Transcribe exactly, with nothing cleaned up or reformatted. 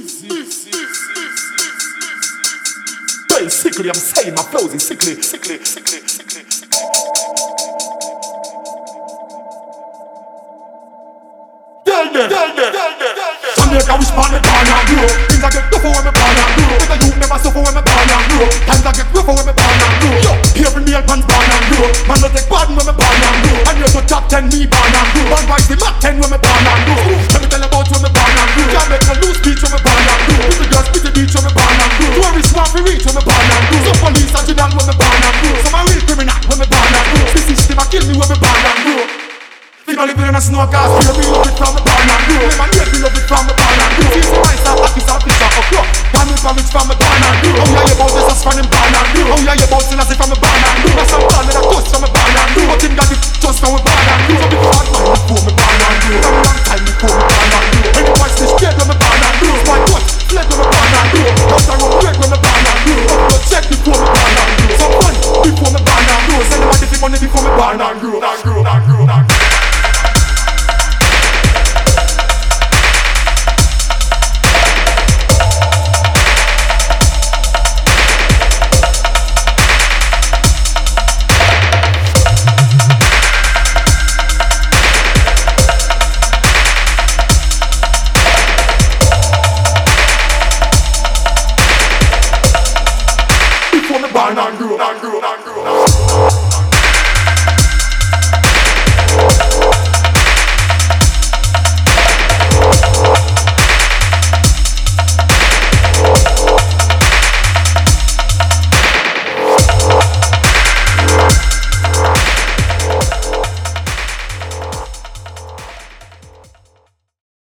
Basically, I'm saying my flows is sickly, sickly, sickly, sickly. Jamaica wish man me born and grow. Things I get tougher when me born and grow. Better youth never suffer when me born and grow. Times I get rougher when me born and grow. Yo, every nail pants born and grow. Man no take pardon when me born and grow. And you to top ten me born and grow. One vice the Mac ten when me born and grow. Let me tell you about when me born and grow. Can't make no loose beach when me born and grow. Pretty girls, pretty beach when me born and grow. Tourists want to reach when me born and grow. Some police and general when me born and grow. Some a real criminal when me born and grow. This system a kill me when me born and grow. Think I live in a snow cast. Feel me love it from me